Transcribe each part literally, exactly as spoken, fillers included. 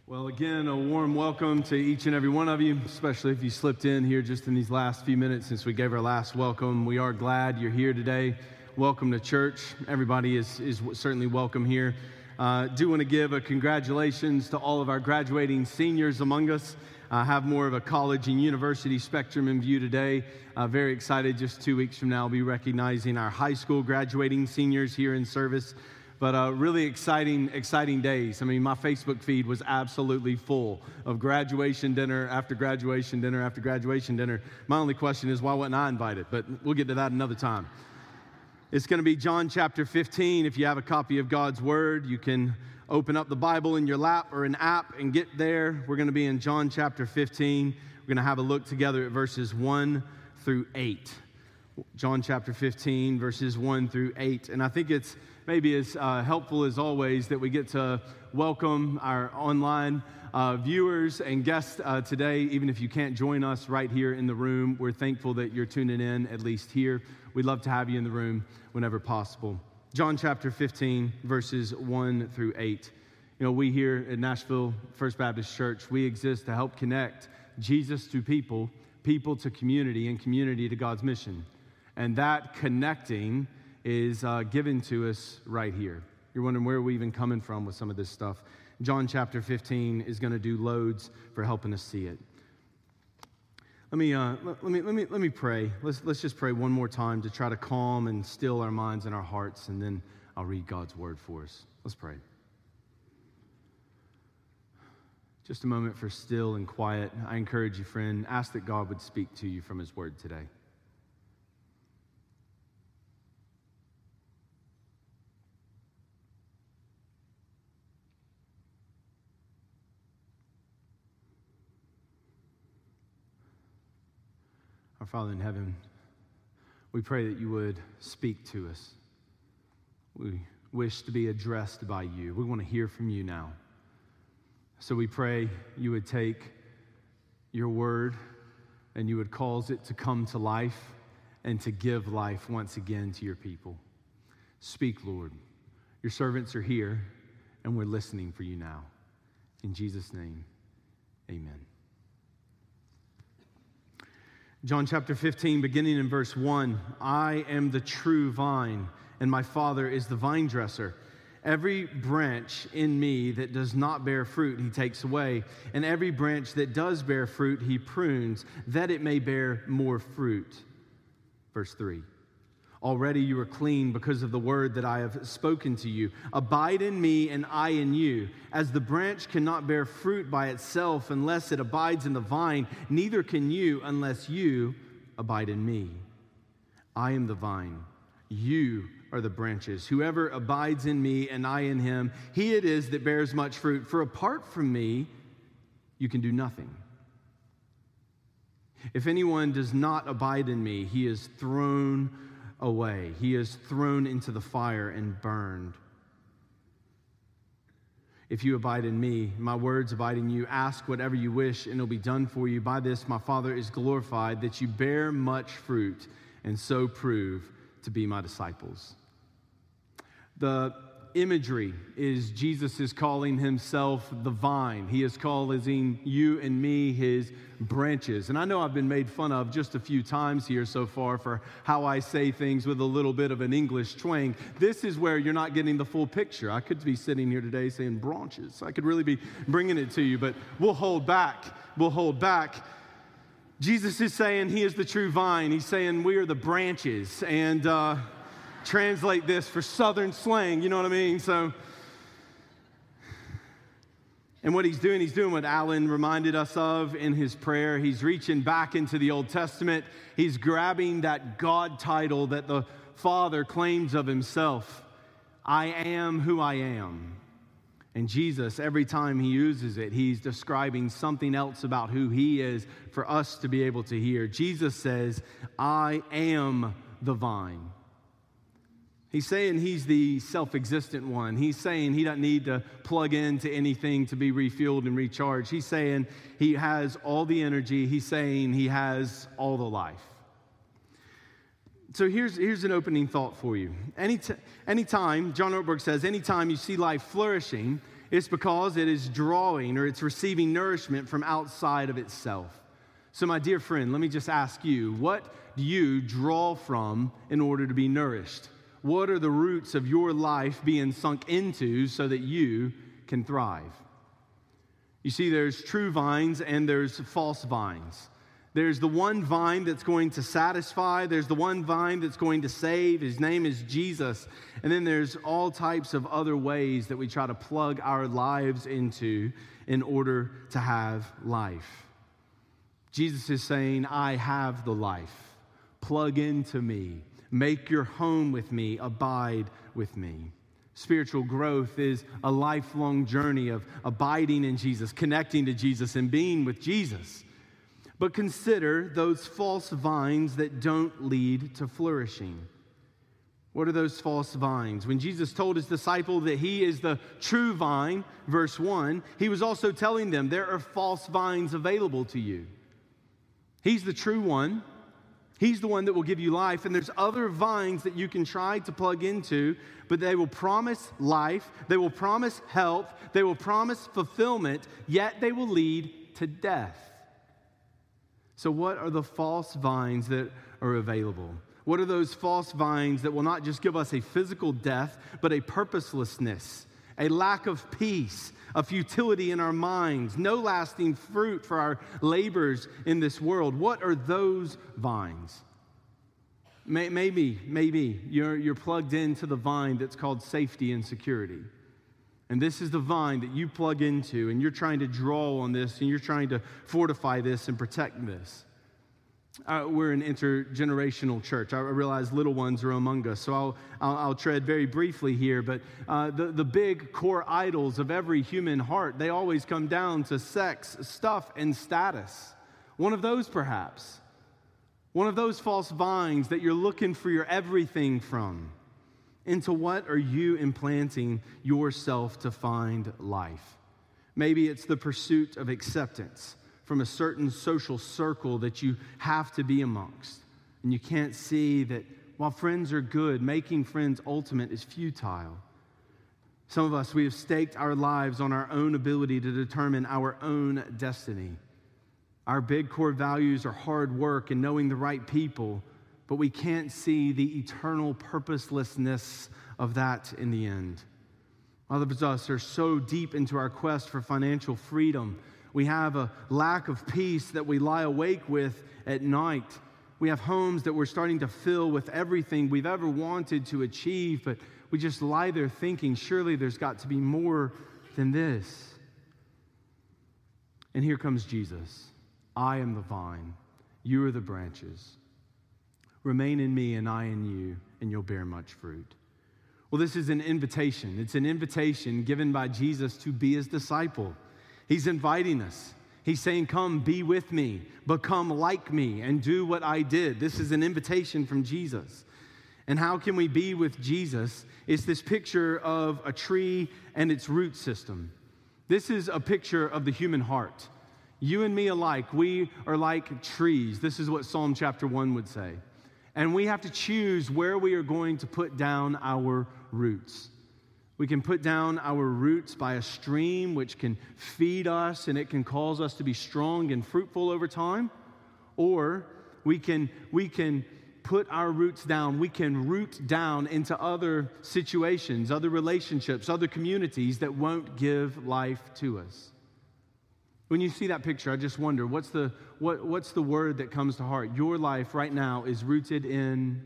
Well, again, a warm welcome to each and every one of you, especially if you slipped in here just in these last few minutes since we gave our last welcome. We are glad you're here today. Welcome to church. Everybody is, is certainly welcome here. I uh, do want to give a congratulations to all of our graduating seniors among us. I have more of a college and university spectrum in view today. Uh, very excited. Just two weeks from now, I'll be recognizing our high school graduating seniors here in service. But uh, really exciting, exciting days. I mean, my Facebook feed was absolutely full of graduation dinner after graduation dinner after graduation dinner. My only question is, why wasn't I invited? But we'll get to that another time. It's going to be John chapter fifteen. If you have a copy of God's Word, you can open up the Bible in your lap or an app and get there. We're going to be in John chapter fifteen. We're going to have a look together at verses one through eight. John chapter fifteen, verses one through eight. And I think it's maybe as uh, helpful as always that we get to welcome our online uh, viewers and guests uh, today. Even if you can't join us right here in the room, we're thankful that you're tuning in, at least here. We'd love to have you in the room whenever possible. John chapter fifteen, verses one through eight. You know, we here at Nashville First Baptist Church, we exist to help connect Jesus to people, people to community, and community to God's mission. And that connecting is uh, given to us right here. You're wondering where we're even coming from with some of this stuff. John chapter fifteen is going to do loads for helping us see it. Let me uh, let, let me let me let me pray. Let's let's just pray one more time to try to calm and still our minds and our hearts, and then I'll read God's word for us. Let's pray. Just a moment for still and quiet. I encourage you, friend, ask that God would speak to you from His word today. Our Father in heaven, we pray that you would speak to us. We wish to be addressed by you. We want to hear from you now. So we pray you would take your word and you would cause it to come to life and to give life once again to your people. Speak, Lord. Your servants are here and we're listening for you now. In Jesus' name, amen. John chapter fifteen, beginning in verse one, I am the true vine, and my Father is the vine dresser. Every branch in me that does not bear fruit, he takes away, and every branch that does bear fruit, he prunes, that it may bear more fruit. Verse three, already you are clean because of the word that I have spoken to you. Abide in me and I in you. As the branch cannot bear fruit by itself unless it abides in the vine, neither can you unless you abide in me. I am the vine. You are the branches. Whoever abides in me and I in him, he it is that bears much fruit. For apart from me, you can do nothing. If anyone does not abide in me, he is thrown away. He is thrown into the fire and burned. If you abide in me, my words abide in you, ask whatever you wish, and it'll be done for you. By this my Father is glorified, that you bear much fruit, and so prove to be my disciples. The imagery is Jesus is calling himself the vine. He is calling you and me his branches. And I know I've been made fun of just a few times here so far for how I say things with a little bit of an English twang. This is where you're not getting the full picture. I could be sitting here today saying branches. I could really be bringing it to you, but we'll hold back. We'll hold back. Jesus is saying he is the true vine. He's saying we are the branches. And uh, translate this for Southern slang, you know what I mean? So, and what he's doing, he's doing what Alan reminded us of in his prayer. He's reaching back into the Old Testament. He's grabbing that God title that the Father claims of himself. I am who I am. And Jesus, every time he uses it, he's describing something else about who he is for us to be able to hear. Jesus says, I am the vine. He's saying he's the self-existent one. He's saying he doesn't need to plug into anything to be refueled and recharged. He's saying he has all the energy. He's saying he has all the life. So here's, here's an opening thought for you. Any t- anytime, John Ortberg says, anytime you see life flourishing, It's because it is drawing or it's receiving nourishment from outside of itself. So my dear friend, let me just ask you, what do you draw from in order to be nourished? What are the roots of your life being sunk into so that you can thrive? You see, there's true vines and there's false vines. There's the one vine that's going to satisfy. There's the one vine that's going to save. His name is Jesus. And then there's all types of other ways that we try to plug our lives into in order to have life. Jesus is saying, I have the life. Plug into me. Make your home with me. Abide with me. Spiritual growth is a lifelong journey of abiding in Jesus, connecting to Jesus, and being with Jesus. But consider those false vines that don't lead to flourishing. What are those false vines? When Jesus told his disciple that he is the true vine, verse one, he was also telling them there are false vines available to you. He's the true one. He's the one that will give you life. And there's other vines that you can try to plug into, but they will promise life. They will promise health. They will promise fulfillment, yet they will lead to death. So what are the false vines that are available? What are those false vines that will not just give us a physical death, but a purposelessness, a lack of peace, a futility in our minds, no lasting fruit for our labors in this world? What are those vines? Maybe, maybe you're, you're plugged into the vine that's called safety and security. And this is the vine that you plug into, and you're trying to draw on this, and you're trying to fortify this and protect this. Uh, we're an intergenerational church. I realize little ones are among us, so I'll, I'll, I'll tread very briefly here. But uh, the, the big core idols of every human heart, they always come down to sex, stuff, and status. One of those, perhaps. One of those false vines that you're looking for your everything from. Into what are you implanting yourself to find life? Maybe it's the pursuit of acceptance from a certain social circle that you have to be amongst. And you can't see that while friends are good, making friends ultimate is futile. Some of us, we have staked our lives on our own ability to determine our own destiny. Our big core values are hard work and knowing the right people, but we can't see the eternal purposelessness of that in the end. Others of us are so deep into our quest for financial freedom. We have a lack of peace that we lie awake with at night. We have homes that we're starting to fill with everything we've ever wanted to achieve, but we just lie there thinking, surely there's got to be more than this. And here comes Jesus. I am the vine. You are the branches. Remain in me and I in you, and you'll bear much fruit. Well, this is an invitation. It's an invitation given by Jesus to be his disciple. He's inviting us. He's saying, come, be with me, become like me, and do what I did. This is an invitation from Jesus. And how can we be with Jesus? It's this picture of a tree and its root system. This is a picture of the human heart. You and me alike, we are like trees. This is what Psalm chapter one would say. And we have to choose where we are going to put down our roots. We can put down our roots by a stream which can feed us and it can cause us to be strong and fruitful over time. Or we can, we can put our roots down. We can root down into other situations, other relationships, other communities that won't give life to us. When you see that picture, I just wonder, what's the what what's the word that comes to heart? Your life right now is rooted in.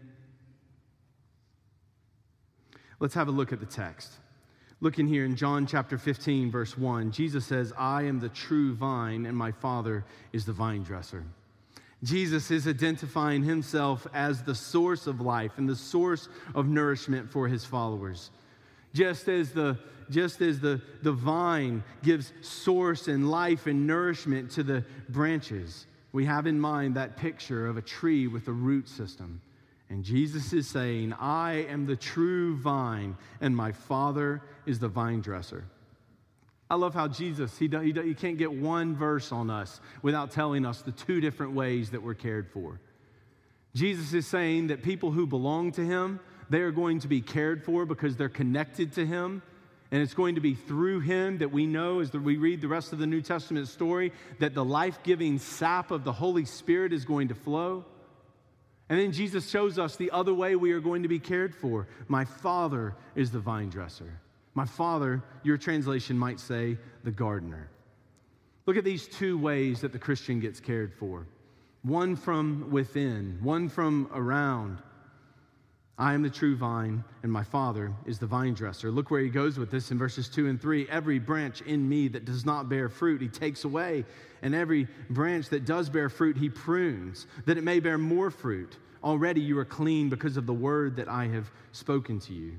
Let's have a look at the text. Looking here in John chapter fifteen, verse one, Jesus says, I am the true vine, and my Father is the vine dresser. Jesus is identifying himself as the source of life and the source of nourishment for his followers. Just as the Just as the, the vine gives source and life and nourishment to the branches, we have in mind that picture of a tree with a root system. And Jesus is saying, I am the true vine, and my Father is the vine dresser. I love how Jesus, he, he, he can't get one verse on us without telling us the two different ways that we're cared for. Jesus is saying that people who belong to him, they are going to be cared for because they're connected to him. And it's going to be through him that we know, as we read the rest of the New Testament story, that the life-giving sap of the Holy Spirit is going to flow. And then Jesus shows us the other way we are going to be cared for. My Father is the vine dresser. My Father, your translation might say, the gardener. Look at these two ways that the Christian gets cared for. One from within, one from around. I am the true vine, and my Father is the vine dresser. Look where he goes with this in verses two and three. Every branch in me that does not bear fruit, he takes away. And every branch that does bear fruit, he prunes, that it may bear more fruit. Already you are clean because of the word that I have spoken to you.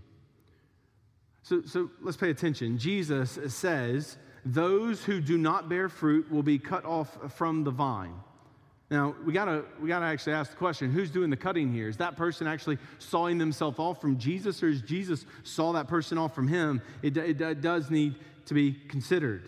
So, so let's pay attention. Jesus says, those who do not bear fruit will be cut off from the vine. Now, we gotta we gotta actually ask the question, who's doing the cutting here? Is that person actually sawing themselves off from Jesus, or is Jesus saw that person off from him? It, it, it does need to be considered.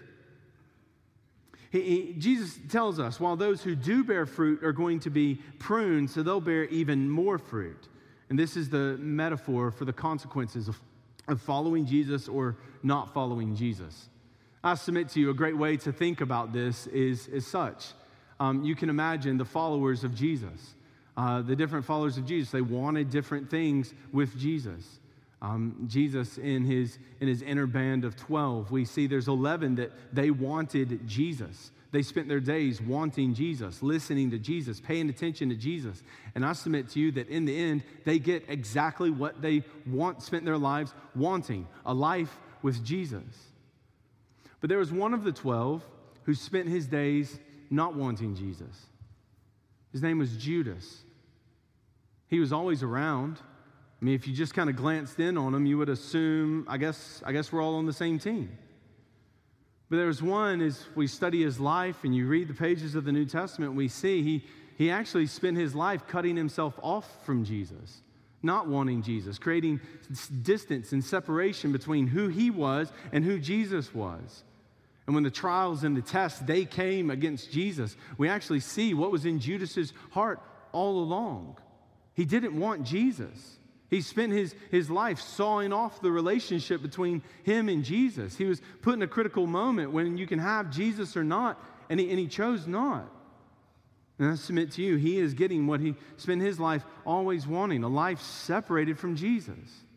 He, he, Jesus tells us, while those who do bear fruit are going to be pruned, so they'll bear even more fruit. And this is the metaphor for the consequences of, of following Jesus or not following Jesus. I submit to you, a great way to think about this is, is such. Um, you can imagine the followers of Jesus, uh, the different followers of Jesus. They wanted different things with Jesus. Um, Jesus, in his in his inner band of twelve, we see there's eleven that they wanted Jesus. They spent their days wanting Jesus, listening to Jesus, paying attention to Jesus. And I submit to you that in the end, they get exactly what they want, spent their lives wanting, a life with Jesus. But there was one of the twelve who spent his days not wanting Jesus. His name was Judas. He was always around. I mean, if you just kind of glanced in on him, you would assume, I guess, I guess we're all on the same team. But there was one, as we study his life and you read the pages of the New Testament, we see he, he actually spent his life cutting himself off from Jesus, not wanting Jesus, creating distance and separation between who he was and who Jesus was. And when the trials and the tests, they came against Jesus, we actually see what was in Judas's heart all along. He didn't want Jesus. He spent his, his life sawing off the relationship between him and Jesus. He was put in a critical moment when you can have Jesus or not, and he, and he chose not. And I submit to you, he is getting what he spent his life always wanting, a life separated from Jesus.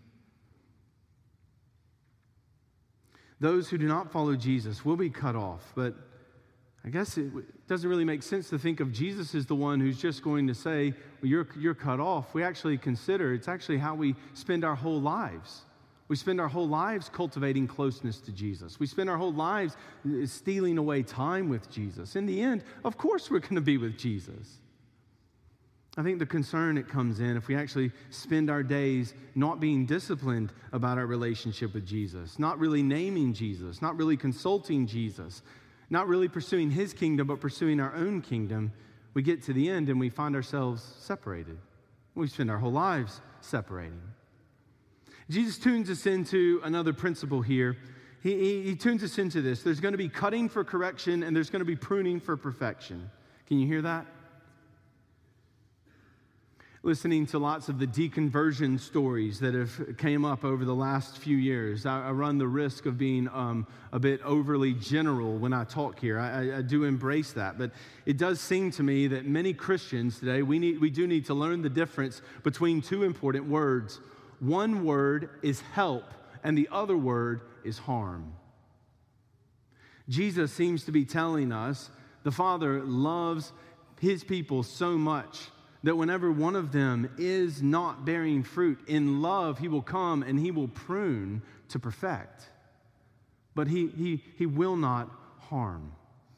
Those who do not follow Jesus will be cut off, but I guess it doesn't really make sense to think of Jesus as the one who's just going to say, well, you're, you're cut off. We actually consider it's actually how we spend our whole lives. We spend our whole lives cultivating closeness to Jesus. We spend our whole lives stealing away time with Jesus. In the end, of course we're going to be with Jesus. I think the concern that comes in if we actually spend our days not being disciplined about our relationship with Jesus, not really naming Jesus, not really consulting Jesus, not really pursuing his kingdom, but pursuing our own kingdom, we get to the end and we find ourselves separated. We spend our whole lives separating. Jesus tunes us into another principle here. He, he, he tunes us into this. There's going to be cutting for correction and there's going to be pruning for perfection. Can you hear that? Listening to lots of the deconversion stories that have came up over the last few years, I, I run the risk of being um, a bit overly general when I talk here. I, I do embrace that, but it does seem to me that many Christians today, we need, we do need to learn the difference between two important words. One word is help, and the other word is harm. Jesus seems to be telling us the Father loves his people so much that whenever one of them is not bearing fruit, in love he will come and he will prune to perfect. But he, he, he will not harm.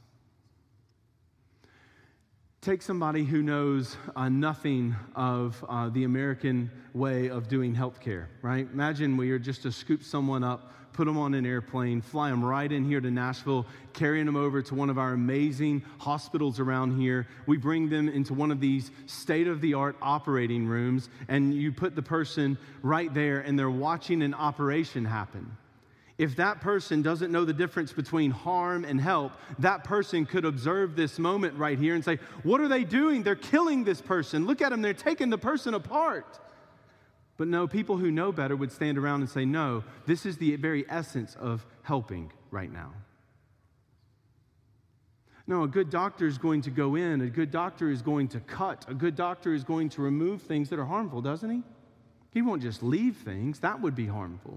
Take somebody who knows uh, nothing of uh, the American way of doing healthcare, right? Imagine we are just to scoop someone up, put them on an airplane, fly them right in here to Nashville, carrying them over to one of our amazing hospitals around here. We bring them into one of these state-of-the-art operating rooms, and you put the person right there, and they're watching an operation happen. If that person doesn't know the difference between harm and help, that person could observe this moment right here and say, what are they doing? They're killing this person. Look at them. They're taking the person apart. But no, people who know better would stand around and say, no, this is the very essence of helping right now. No, a good doctor is going to go in, a good doctor is going to cut, a good doctor is going to remove things that are harmful, doesn't he? He won't just leave things, that would be harmful.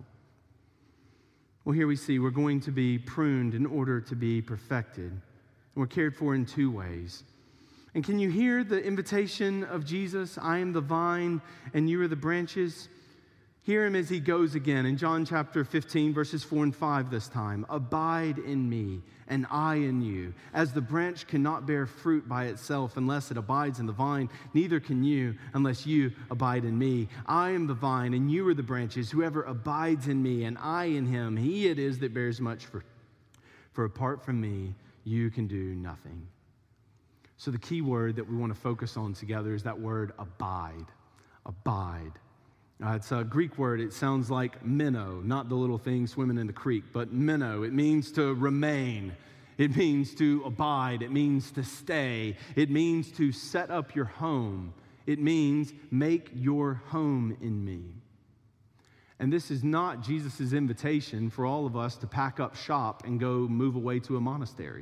Well, here we see we're going to be pruned in order to be perfected. And we're cared for in two ways. And can you hear the invitation of Jesus? I am the vine and you are the branches. Hear him as he goes again in John chapter fifteen, verses four and five this time. Abide in me and I in you. As the branch cannot bear fruit by itself unless it abides in the vine, neither can you unless you abide in me. I am the vine and you are the branches. Whoever abides in me and I in him, he it is that bears much fruit. For apart from me, you can do nothing. So the key word that we want to focus on together is that word abide. Abide. Uh, it's a Greek word. It sounds like minnow, not the little thing swimming in the creek, but minnow. It means to remain. It means to abide. It means to stay. It means to set up your home. It means make your home in me. And this is not Jesus' invitation for all of us to pack up shop and go move away to a monastery.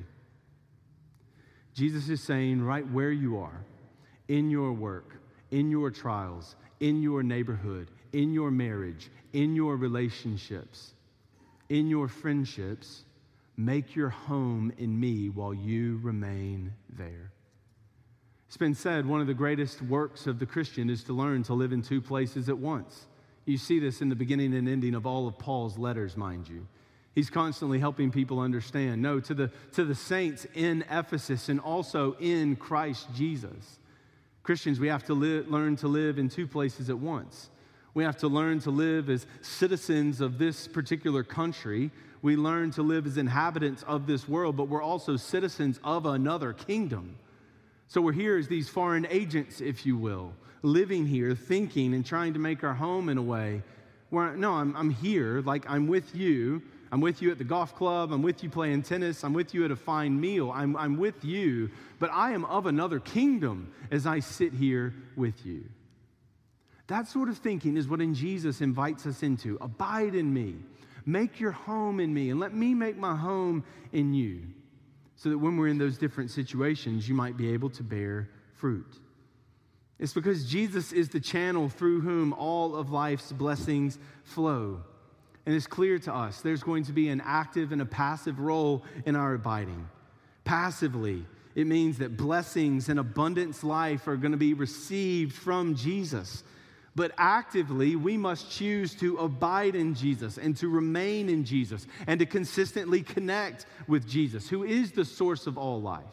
Jesus is saying right where you are, in your work, in your trials, in your neighborhood, in your marriage, in your relationships, in your friendships, make your home in me while you remain there. It's been said one of the greatest works of the Christian is to learn to live in two places at once. You see this in the beginning and ending of all of Paul's letters, mind you. He's constantly helping people understand. No, to the, to the saints in Ephesus and also in Christ Jesus. Christians, we have to li- learn to live in two places at once. We have to learn to live as citizens of this particular country. We learn to live as inhabitants of this world, but we're also citizens of another kingdom. So we're here as these foreign agents, if you will, living here, thinking and trying to make our home in a way where, no, I'm, I'm here, like I'm with you. I'm with you at the golf club. I'm with you playing tennis. I'm with you at a fine meal. I'm, I'm with you, but I am of another kingdom as I sit here with you. That sort of thinking is what in Jesus invites us into. Abide in me. Make your home in me, and let me make my home in you, so that when we're in those different situations, you might be able to bear fruit. It's because Jesus is the channel through whom all of life's blessings flow. And it's clear to us there's going to be an active and a passive role in our abiding. Passively, it means that blessings and abundance life are going to be received from Jesus. But actively, we must choose to abide in Jesus and to remain in Jesus and to consistently connect with Jesus, who is the source of all life.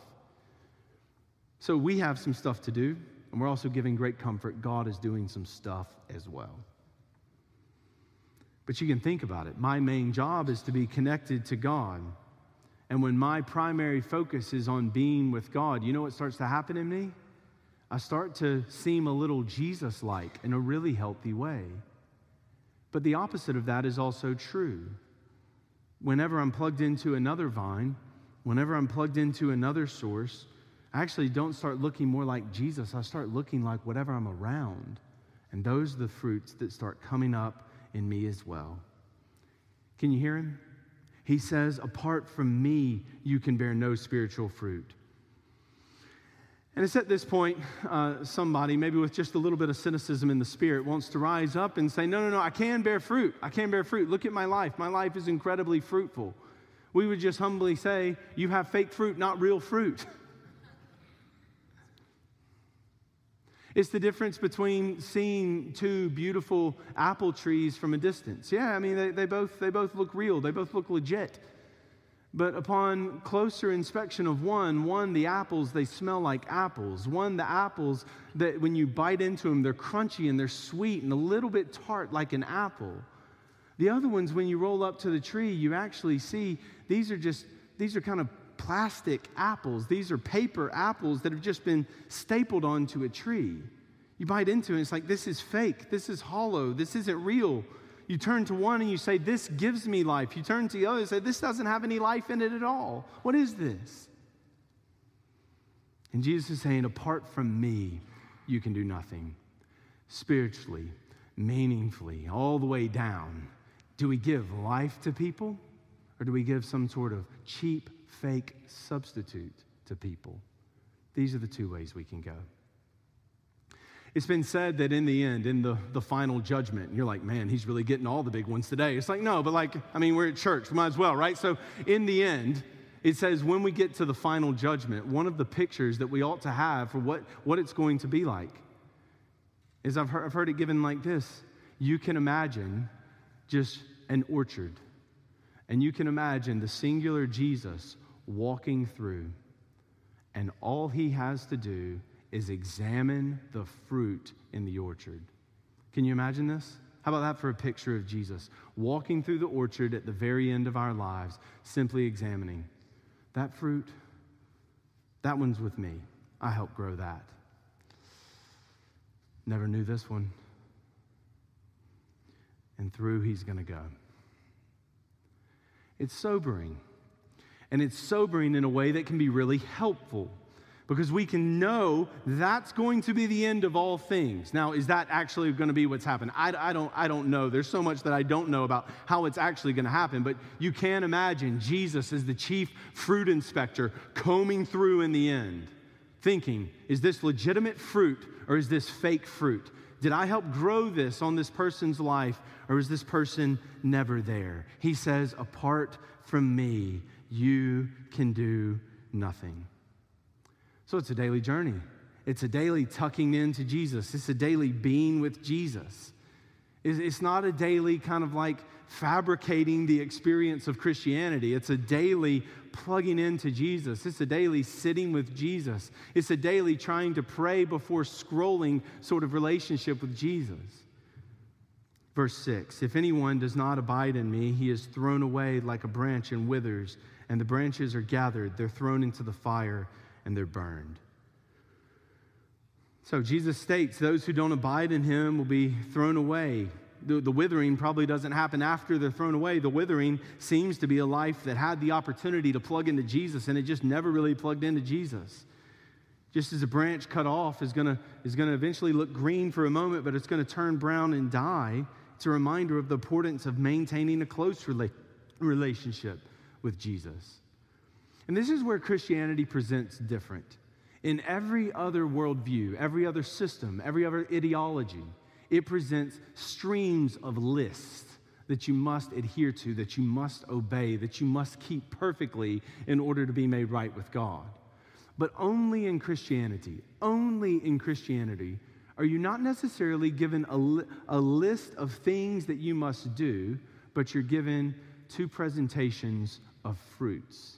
So we have some stuff to do, and we're also giving great comfort. God is doing some stuff as well. But you can think about it. My main job is to be connected to God. And when my primary focus is on being with God, you know what starts to happen in me? I start to seem a little Jesus-like in a really healthy way. But the opposite of that is also true. Whenever I'm plugged into another vine, whenever I'm plugged into another source, I actually don't start looking more like Jesus. I start looking like whatever I'm around. And those are the fruits that start coming up in me as well. Can you hear him? He says, apart from me, you can bear no spiritual fruit. And it's at this point, uh, somebody, maybe with just a little bit of cynicism in the spirit, wants to rise up and say, no, no, no, I can bear fruit. I can bear fruit. Look at my life. My life is incredibly fruitful. We would just humbly say, you have fake fruit, not real fruit. It's the difference between seeing two beautiful apple trees from a distance. Yeah, I mean, they, they both they both look real. They both look legit. But upon closer inspection of one, one, the apples, they smell like apples. One, the apples, that when you bite into them, they're crunchy and they're sweet and a little bit tart like an apple. The other ones, when you roll up to the tree, you actually see these are just, these are kind of plastic apples. These are paper apples that have just been stapled onto a tree. You bite into it, it's like, this is fake. This is hollow. This isn't real. You turn to one and you say, this gives me life. You turn to the other and say, this doesn't have any life in it at all. What is this? And Jesus is saying, apart from me, you can do nothing. Spiritually, meaningfully, all the way down. Do we give life to people, or do we give some sort of cheap, fake substitute to people? These are the two ways we can go. It's been said that in the end, in the, the final judgment, and you're like, man, he's really getting all the big ones today. It's like, no, but like, I mean, we're at church, we might as well, right? So in the end, it says when we get to the final judgment, one of the pictures that we ought to have for what, what it's going to be like is I've heard, I've heard it given like this. You can imagine just an orchard, and you can imagine the singular Jesus walking through, and all he has to do is examine the fruit in the orchard. Can you imagine this? How about that for a picture of Jesus walking through the orchard at the very end of our lives, simply examining that fruit, that one's with me. I helped grow that. Never knew this one. And through he's going to go. It's sobering. And it's sobering in a way that can be really helpful, because we can know that's going to be the end of all things. Now, is that actually going to be what's happened? I, I, don't, I don't know. There's so much that I don't know about how it's actually going to happen. But you can imagine Jesus as the chief fruit inspector combing through in the end, thinking, is this legitimate fruit or is this fake fruit? Did I help grow this on this person's life, or is this person never there? He says, apart from me, you can do nothing. So it's a daily journey. It's a daily tucking into Jesus. It's a daily being with Jesus. It's not a daily kind of like fabricating the experience of Christianity. It's a daily plugging into Jesus. It's a daily sitting with Jesus. It's a daily trying to pray before scrolling sort of relationship with Jesus. Verse six, if anyone does not abide in me, he is thrown away like a branch and withers, and the branches are gathered, they're thrown into the fire, and they're burned. So Jesus states those who don't abide in him will be thrown away. The, the withering probably doesn't happen after they're thrown away. The withering seems to be a life that had the opportunity to plug into Jesus, and it just never really plugged into Jesus. Just as a branch cut off is gonna, is gonna eventually look green for a moment, but it's gonna turn brown and die. It's a reminder of the importance of maintaining a close rela- relationship with Jesus. And this is where Christianity presents different. In every other worldview, every other system, every other ideology, it presents streams of lists that you must adhere to, that you must obey, that you must keep perfectly in order to be made right with God. But only in Christianity, only in Christianity, are you not necessarily given a, li- a list of things that you must do, but you're given two presentations of fruits.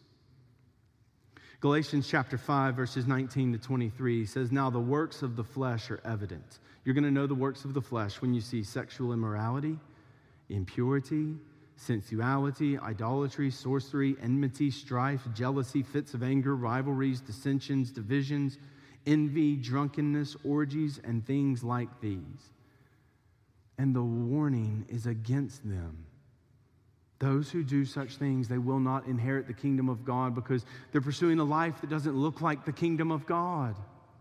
Galatians chapter five, verses nineteen to twenty-three says, now the works of the flesh are evident. You're going to know the works of the flesh when you see sexual immorality, impurity, sensuality, idolatry, sorcery, enmity, strife, jealousy, fits of anger, rivalries, dissensions, divisions, envy, drunkenness, orgies, and things like these. And the warning is against them. Those who do such things, they will not inherit the kingdom of God, because they're pursuing a life that doesn't look like the kingdom of God.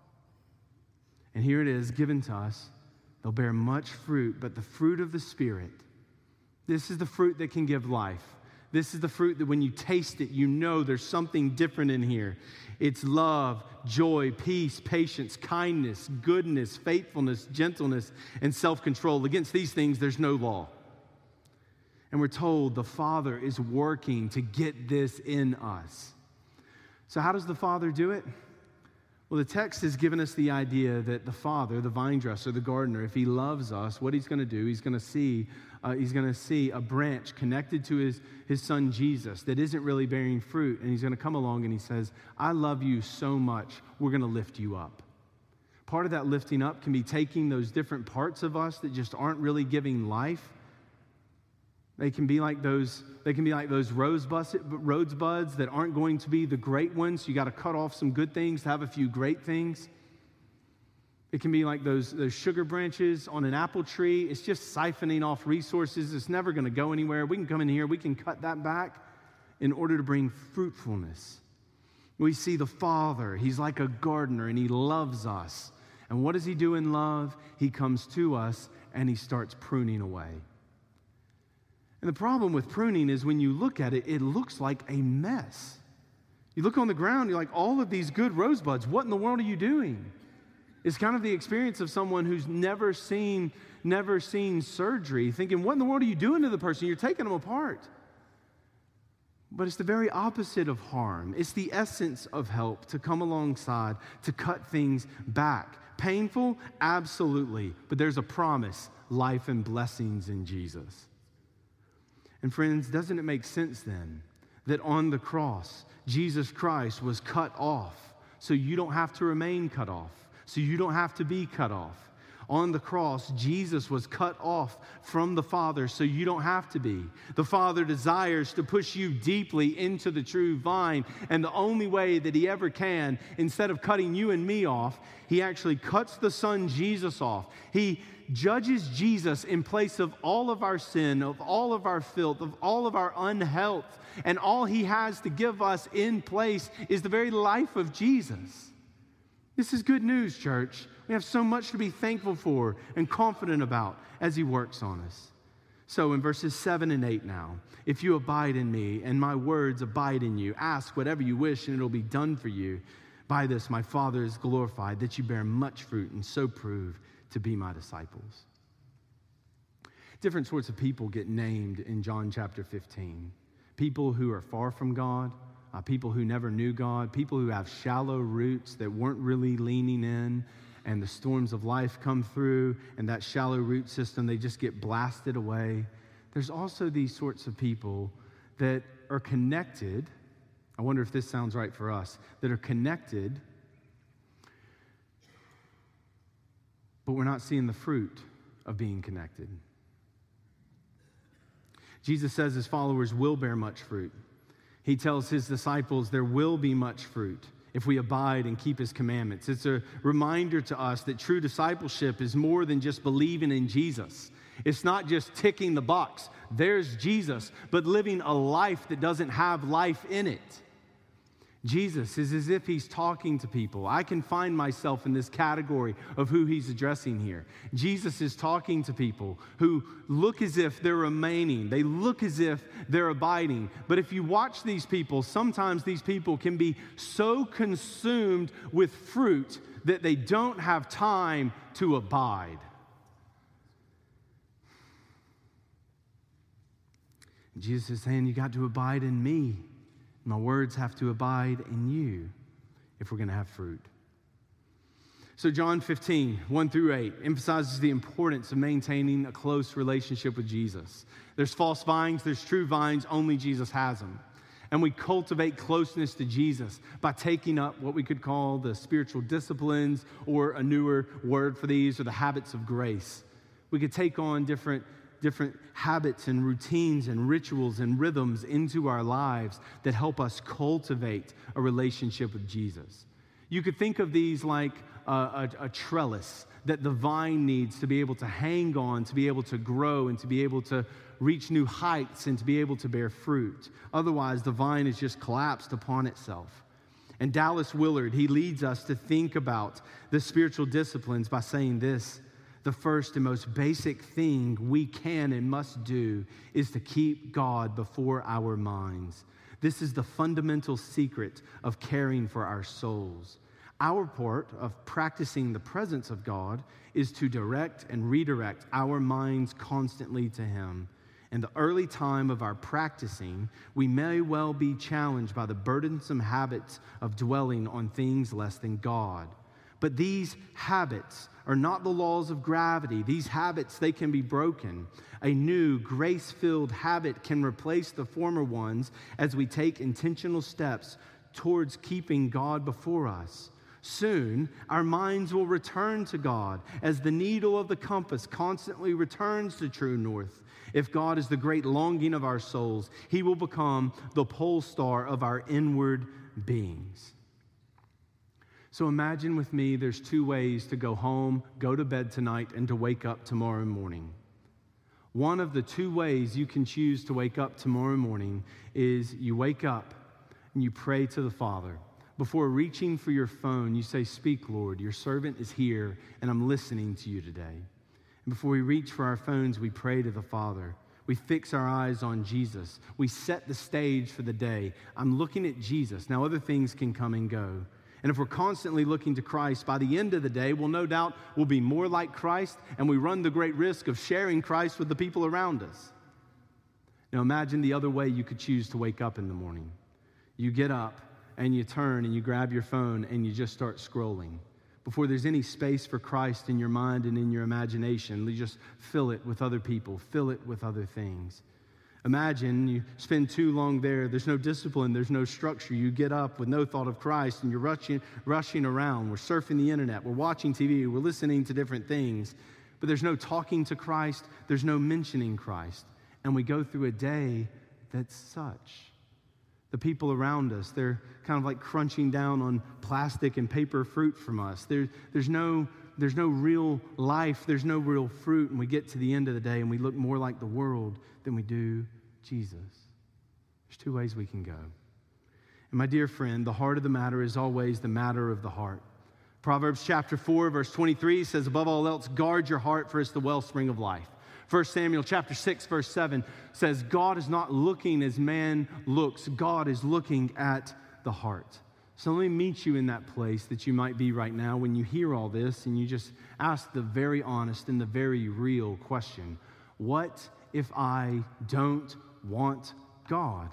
And here it is given to us. They'll bear much fruit, but the fruit of the Spirit, this is the fruit that can give life. This is the fruit that when you taste it, you know there's something different in here. It's love, joy, peace, patience, kindness, goodness, faithfulness, gentleness, and self-control. Against these things, there's no law. And we're told the Father is working to get this in us. So how does the Father do it? Well, the text has given us the idea that the Father, the vine dresser, the gardener, if he loves us, what he's going to do, he's going to see uh, he's going to see a branch connected to his, his son Jesus that isn't really bearing fruit, and he's going to come along and he says, I love you so much, we're going to lift you up. Part of that lifting up can be taking those different parts of us that just aren't really giving life. They can be like those, they can be like those rosebuds, rosebuds that aren't going to be the great ones. You got to cut off some good things to have a few great things. It can be like those, those sugar branches on an apple tree. It's just siphoning off resources. It's never going to go anywhere. We can come in here, we can cut that back in order to bring fruitfulness. We see the Father. He's like a gardener, and he loves us. And what does he do in love? He comes to us and he starts pruning away. And the problem with pruning is when you look at it, it looks like a mess. You look on the ground, you're like, all of these good rosebuds, what in the world are you doing? It's kind of the experience of someone who's never seen, never seen surgery, thinking, what in the world are you doing to the person? You're taking them apart. But it's the very opposite of harm. It's the essence of help, to come alongside, to cut things back. Painful? Absolutely. But there's a promise, life and blessings in Jesus. And friends, doesn't it make sense then that on the cross, Jesus Christ was cut off so you don't have to remain cut off, so you don't have to be cut off? On the cross, Jesus was cut off from the Father so you don't have to be. The Father desires to push you deeply into the true vine, and the only way that he ever can, instead of cutting you and me off, he actually cuts the Son Jesus off. He judges Jesus in place of all of our sin, of all of our filth, of all of our unhealth, and all he has to give us in place is the very life of Jesus. This is good news, church. We have so much to be thankful for and confident about as he works on us. So in verses seven and eight now, if you abide in me and my words abide in you, ask whatever you wish and it'll be done for you. By this my Father is glorified, that you bear much fruit and so prove to be my disciples. Different sorts of people get named in John chapter fifteen. People who are far from God, uh, people who never knew God, people who have shallow roots that weren't really leaning in, and the storms of life come through, and that shallow root system, they just get blasted away. There's also these sorts of people that are connected. I wonder if this sounds right for us, that are connected, but we're not seeing the fruit of being connected. Jesus says his followers will bear much fruit. He tells his disciples there will be much fruit if we abide and keep his commandments. It's a reminder to us that true discipleship is more than just believing in Jesus. It's not just ticking the box. There's Jesus, but living a life that doesn't have life in it. Jesus is as if he's talking to people. I can find myself in this category of who he's addressing here. Jesus is talking to people who look as if they're remaining. They look as if they're abiding. But if you watch these people, sometimes these people can be so consumed with fruit that they don't have time to abide. Jesus is saying, you got to abide in me. My words have to abide in you if we're going to have fruit. So John fifteen, one through eight, emphasizes the importance of maintaining a close relationship with Jesus. There's false vines, there's true vines, only Jesus has them. And we cultivate closeness to Jesus by taking up what we could call the spiritual disciplines, or a newer word for these, or the habits of grace. We could take on different different habits and routines and rituals and rhythms into our lives that help us cultivate a relationship with Jesus. You could think of these like a, a, a trellis that the vine needs to be able to hang on, to be able to grow, and to be able to reach new heights and to be able to bear fruit. Otherwise, the vine is just collapsed upon itself. And Dallas Willard, he leads us to think about the spiritual disciplines by saying this: the first and most basic thing we can and must do is to keep God before our minds. This is the fundamental secret of caring for our souls. Our part of practicing the presence of God is to direct and redirect our minds constantly to Him. In the early time of our practicing, we may well be challenged by the burdensome habits of dwelling on things less than God. But these habits are not the laws of gravity. These habits, they can be broken. A new, grace-filled habit can replace the former ones as we take intentional steps towards keeping God before us. Soon, our minds will return to God as the needle of the compass constantly returns to true north. If God is the great longing of our souls, He will become the pole star of our inward beings. So imagine with me, there's two ways to go home, go to bed tonight, and to wake up tomorrow morning. One of the two ways you can choose to wake up tomorrow morning is you wake up and you pray to the Father. Before reaching for your phone, you say, "Speak, Lord, your servant is here, and I'm listening to you today." And before we reach for our phones, we pray to the Father. We fix our eyes on Jesus. We set the stage for the day. I'm looking at Jesus. Now, other things can come and go. And if we're constantly looking to Christ, by the end of the day, we'll no doubt will be more like Christ, and we run the great risk of sharing Christ with the people around us. Now, imagine the other way you could choose to wake up in the morning. You get up, and you turn, and you grab your phone, and you just start scrolling. Before there's any space for Christ in your mind and in your imagination, you just fill it with other people, fill it with other things. Imagine you spend too long there. There's no discipline. There's no structure. You get up with no thought of Christ, and you're rushing, rushing around. We're surfing the internet. We're watching T V. We're listening to different things. But there's no talking to Christ. There's no mentioning Christ. And we go through a day that's such. The people around us, they're kind of like crunching down on plastic and paper fruit from us. There, there's no, there's no real life. There's no real fruit. And we get to the end of the day and we look more like the world than we do Jesus. There's two ways we can go. And my dear friend, the heart of the matter is always the matter of the heart. Proverbs chapter four, verse twenty-three says, above all else, guard your heart, for it's the wellspring of life. First Samuel chapter six, verse seven says, God is not looking as man looks. God is looking at the heart. So let me meet you in that place that you might be right now when you hear all this and you just ask the very honest and the very real question, what if I don't want God?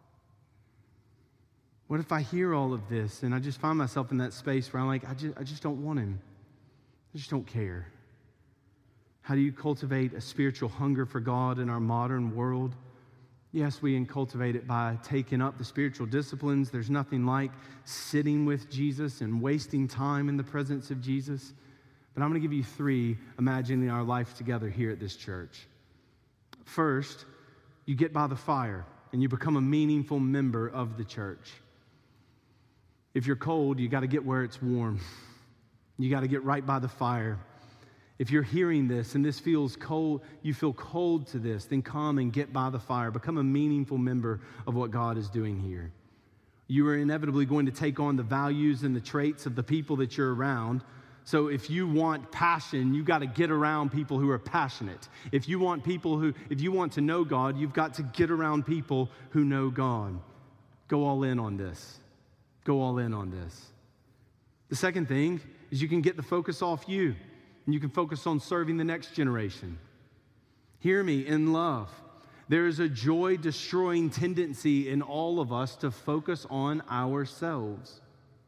What if I hear all of this and I just find myself in that space where I'm like, I just, I just don't want him. I just don't care. How do you cultivate a spiritual hunger for God in our modern world? Yes, we can cultivate it by taking up the spiritual disciplines. There's nothing like sitting with Jesus and wasting time in the presence of Jesus. But I'm going to give you three imagining our life together here at this church. First, you get by the fire and you become a meaningful member of the church. If you're cold, you got to get where it's warm. You got to get right by the fire. If you're hearing this and this feels cold, you feel cold to this, then come and get by the fire. Become a meaningful member of what God is doing here. You are inevitably going to take on the values and the traits of the people that you're around. So if you want passion, you got to get around people who are passionate. If you want people who, if you want to know God, you've got to get around people who know God. Go all in on this. Go all in on this. The second thing is you can get the focus off you. And you can focus on serving the next generation. Hear me in love. There is a joy-destroying tendency in all of us to focus on ourselves.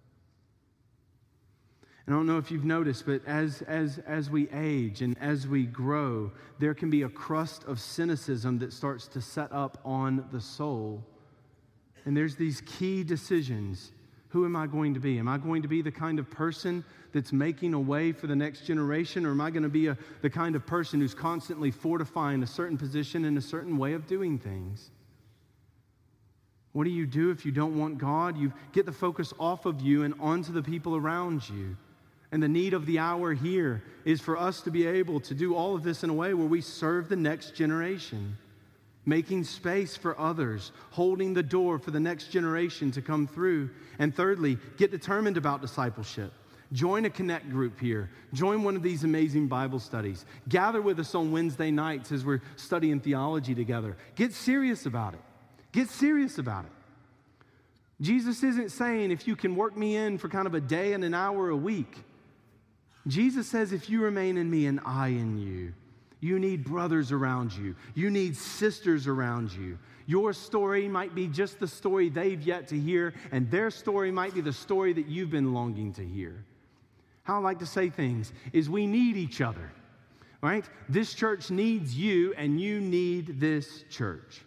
And I don't know if you've noticed, but as, as, as we age and as we grow, there can be a crust of cynicism that starts to set up on the soul. And there's these key decisions. Who am I going to be? Am I going to be the kind of person that's making a way for the next generation, or am I going to be a, the kind of person who's constantly fortifying a certain position and a certain way of doing things? What do you do if you don't want God? You get the focus off of you and onto the people around you. And the need of the hour here is for us to be able to do all of this in a way where we serve the next generation, making space for others, holding the door for the next generation to come through. And thirdly, get determined about discipleship. Join a connect group here. Join one of these amazing Bible studies. Gather with us on Wednesday nights as we're studying theology together. Get serious about it. Get serious about it. Jesus isn't saying if you can work me in for kind of a day and an hour a week. Jesus says if you remain in me and I in you. You need brothers around you. You need sisters around you. Your story might be just the story they've yet to hear, and their story might be the story that you've been longing to hear. How I like to say things is we need each other, right? This church needs you, and you need this church.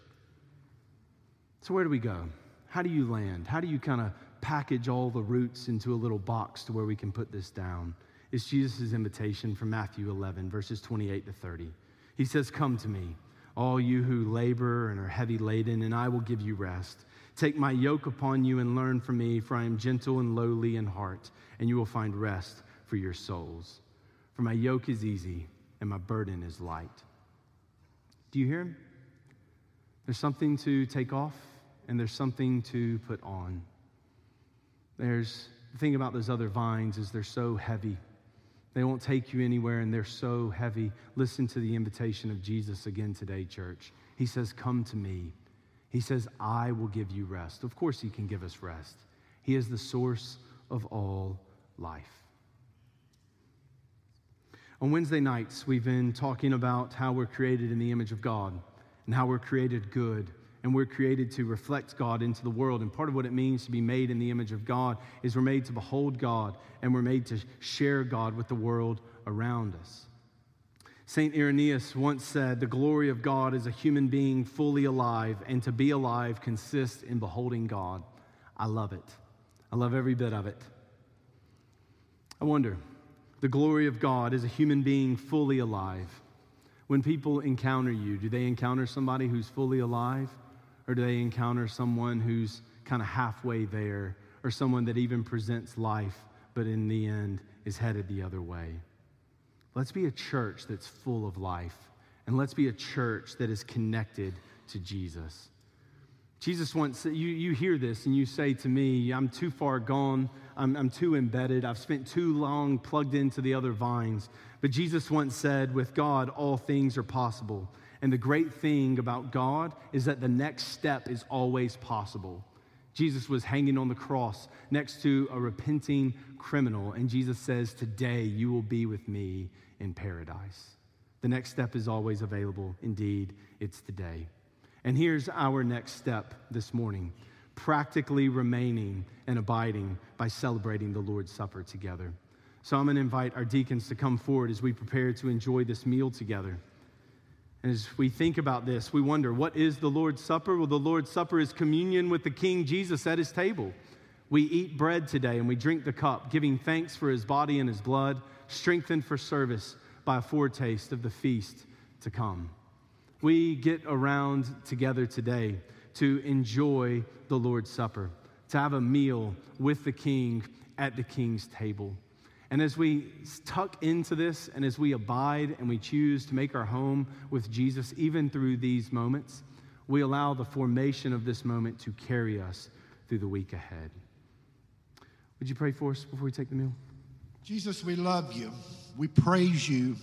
So where do we go? How do you land? How do you kind of package all the roots into a little box to where we can put this down? It's Jesus' invitation from Matthew eleven, verses twenty-eight to thirty. He says, come to me, all you who labor and are heavy laden, and I will give you rest. Take my yoke upon you and learn from me, for I am gentle and lowly in heart, and you will find rest for your souls. For my yoke is easy and my burden is light. Do you hear him? There's something to take off and there's something to put on. There's the thing about those other vines is they're so heavy. They won't take you anywhere, and they're so heavy. Listen to the invitation of Jesus again today, church. He says, come to me. He says, I will give you rest. Of course he can give us rest. He is the source of all life. On Wednesday nights, we've been talking about how we're created in the image of God and how we're created good. And we're created to reflect God into the world. And part of what it means to be made in the image of God is we're made to behold God, and we're made to share God with the world around us. Saint Irenaeus once said, the glory of God is a human being fully alive, and to be alive consists in beholding God. I love it. I love every bit of it. I wonder, the glory of God is a human being fully alive. When people encounter you, do they encounter somebody who's fully alive? Or do they encounter someone who's kind of halfway there, or someone that even presents life, but in the end is headed the other way? Let's be a church that's full of life, and let's be a church that is connected to Jesus. Jesus once, you, you hear this and you say to me, I'm too far gone, I'm, I'm too embedded, I've spent too long plugged into the other vines. But Jesus once said, with God, all things are possible. And the great thing about God is that the next step is always possible. Jesus was hanging on the cross next to a repenting criminal, and Jesus says, today you will be with me in paradise. The next step is always available. Indeed, it's today. And here's our next step this morning, practically remaining and abiding by celebrating the Lord's Supper together. So I'm going to invite our deacons to come forward as we prepare to enjoy this meal together. And as we think about this, we wonder, what is the Lord's Supper? Well, the Lord's Supper is communion with the King Jesus at his table. We eat bread today and we drink the cup, giving thanks for his body and his blood, strengthened for service by a foretaste of the feast to come. We get around together today to enjoy the Lord's Supper, to have a meal with the King at the King's table. And as we tuck into this and as we abide and we choose to make our home with Jesus, even through these moments, we allow the formation of this moment to carry us through the week ahead. Would you pray for us before we take the meal? Jesus, we love you. We praise you.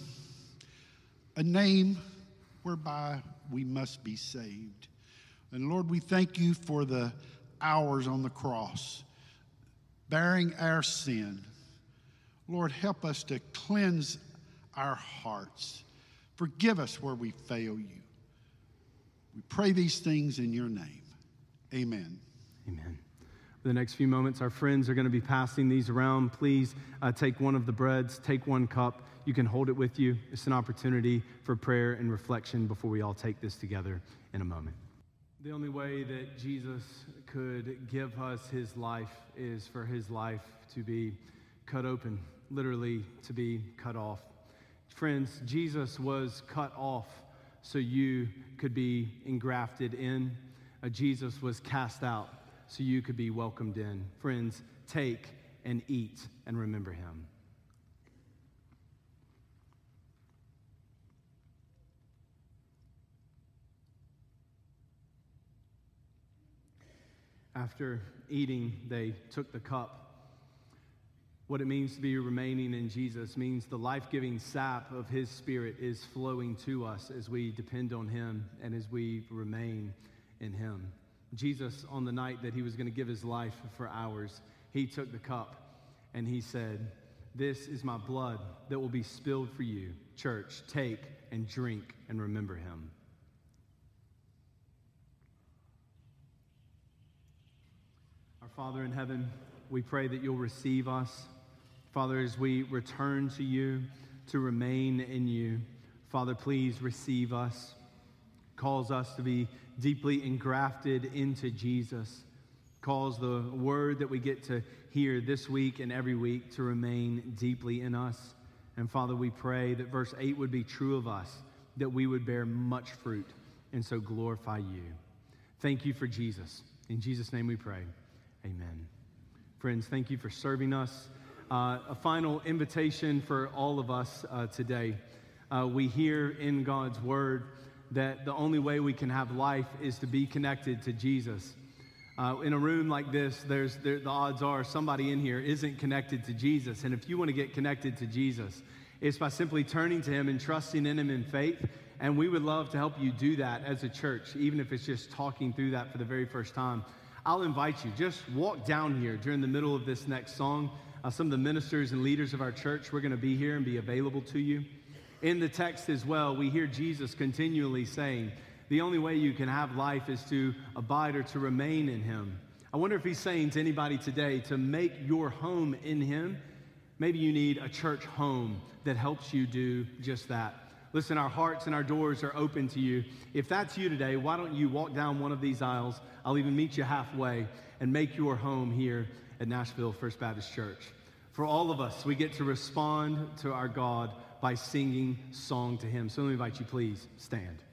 A name whereby we must be saved. And Lord, we thank you for the hours on the cross, bearing our sin. Lord, help us to cleanse our hearts. Forgive us where we fail you. We pray these things in your name. Amen. Amen. For the next few moments, our friends are going to be passing these around. Please uh, take one of the breads, take one cup. You can hold it with you. It's an opportunity for prayer and reflection before we all take this together in a moment. The only way that Jesus could give us his life is for his life to be cut open, literally to be cut off. Friends, Jesus was cut off so you could be engrafted in. Uh, Jesus was cast out so you could be welcomed in. Friends, take and eat and remember him. After eating, they took the cup. What it means to be remaining in Jesus means the life-giving sap of his Spirit is flowing to us as we depend on him and as we remain in him. Jesus, on the night that he was going to give his life for ours, he took the cup and he said, "This is my blood that will be spilled for you. Church, take and drink and remember him." Our Father in heaven, we pray that you'll receive us. Father, as we return to you, to remain in you, Father, please receive us. Calls us to be deeply engrafted into Jesus. Calls the word that we get to hear this week and every week to remain deeply in us. And Father, we pray that verse eight would be true of us, that we would bear much fruit and so glorify you. Thank you for Jesus. In Jesus' name we pray. Amen. Friends, thank you for serving us. Uh, a final invitation for all of us uh, today. Uh, we hear in God's word that the only way we can have life is to be connected to Jesus. Uh, in a room like this, there's there, the odds are somebody in here isn't connected to Jesus. And if you want to get connected to Jesus, it's by simply turning to him and trusting in him in faith. And we would love to help you do that as a church, even if it's just talking through that for the very first time. I'll invite you, just walk down here during the middle of this next song. Uh, some of the ministers and leaders of our church, we're going to be here and be available to you. In the text as well, we hear Jesus continually saying, the only way you can have life is to abide or to remain in him. I wonder if he's saying to anybody today to make your home in him. Maybe you need a church home that helps you do just that. Listen, our hearts and our doors are open to you. If that's you today, why don't you walk down one of these aisles? I'll even meet you halfway and make your home here at Nashville First Baptist Church. For all of us, we get to respond to our God by singing song to him. So let me invite you, please stand.